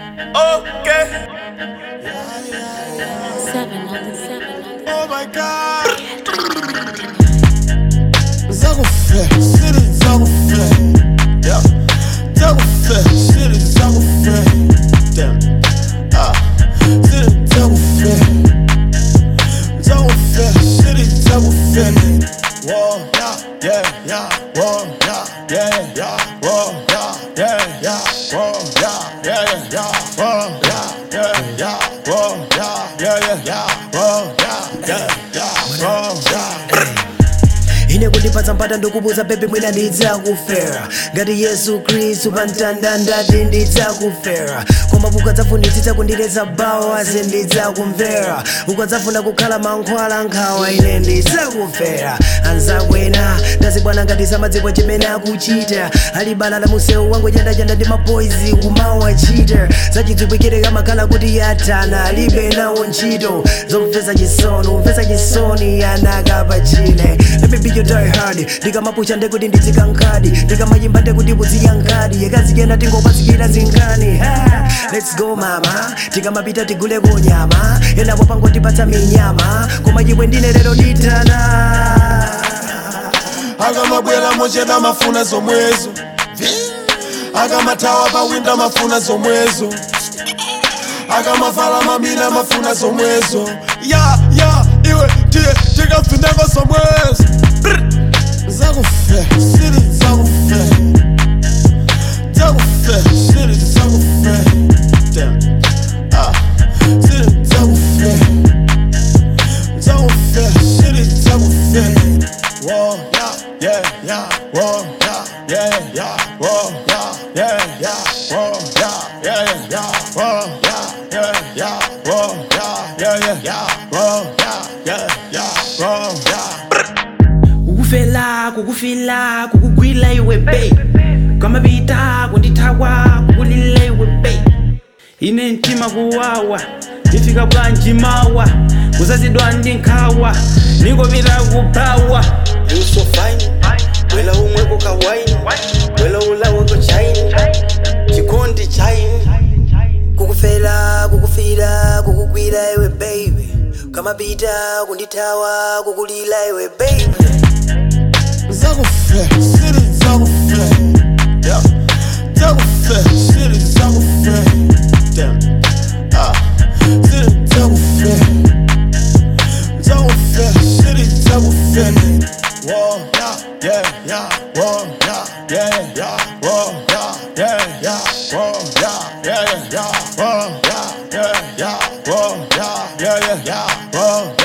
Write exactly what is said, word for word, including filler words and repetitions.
Okay. Seven on the seven. Oh my God. Double fat, city double fat. Yeah. Double fat, city double fat. Damn. Ah. City double fat. Double fat, city double fat. Whoa, yeah, yeah, yeah. Whoa, yeah, yeah, yeah. Whoa, yeah, yeah, yeah. Whoa, yeah, yeah, yeah. Whoa, yeah, yeah, yeah. Whoa, yeah, yeah, yeah. Whoa, yeah, yeah, yeah. Whoa, yeah. Ine kundipatsa mpata ndikubuza baby mwina ndidzakufera ngati Yesu Kristu pamtanda ndati ndidzakufera koma ukadzafunitsitsa kundileza bawo azi ndidzakumvera ukadzafuna kukhala mankhwala nkhawa ine ndidzakufera anzakwena ndazibwana ngati samadziko chimene akuchita ali bala la musewu wangu chandachanda ndi mapoizi kumawa cheater zachidzipwikire kamakhala kuti yatana alibe nawo ntchito zomvetsa chisoni umvetsa chisoni anakapachile you die hard ndikamapucha ndekuti ndizikankadi ndikamayimba ndekuti buziyankadi yekazikena tingopatsikira zingani let's go mama tikamapita tigule kunyama enapo pangotipatsa minyama koma iwe ndine lero ditana akamabwela mocheda mafuna zomwezo akamatawa pawinda mafuna zomwezo akamavala mamina mafuna zomwezo ya ya iwe tiye tikafineko zomwezo Zakufé, city zakufé. Zakufé, city zakufé. Damn. Ah, city zakufé. Zakufé, city zakufé. Whoa, yeah, yeah, yeah. Whoa, yeah, yeah, yeah. Whoa, yeah, yeah, yeah. Whoa, yeah, yeah, yeah. Whoa, yeah, yeah, yeah. Whoa, yeah, yeah, yeah. Whoa, yeah, yeah, yeah. Whoa, yeah. Kukufela, kukufila, kukugwila iwe babe Kamapita, kundithawa, kukulila iwe babe Ine ntima kuwawa, ndifika bwanji mawa Kuzazidwa ndinkhawa, ningopita kupawa You so fine, wela umweko kawaii Wela ulawe ko chaini, chikondi chaini Kukufela, kukufila, kukugwila iwe baby Kamapita, kundithawa, kukulila iwe baby Zakufé, city zakufé. Yeah. Zakufé, city zakufé. Damn. Ah. City zakufé. Zakufé, city zakufé. Whoa, yeah, yeah, yeah. Whoa, yeah, yeah, yeah. Whoa, yeah, yeah, yeah. Whoa, yeah, yeah, yeah. Whoa, yeah, yeah, yeah. Whoa, yeah, yeah, yeah. Whoa.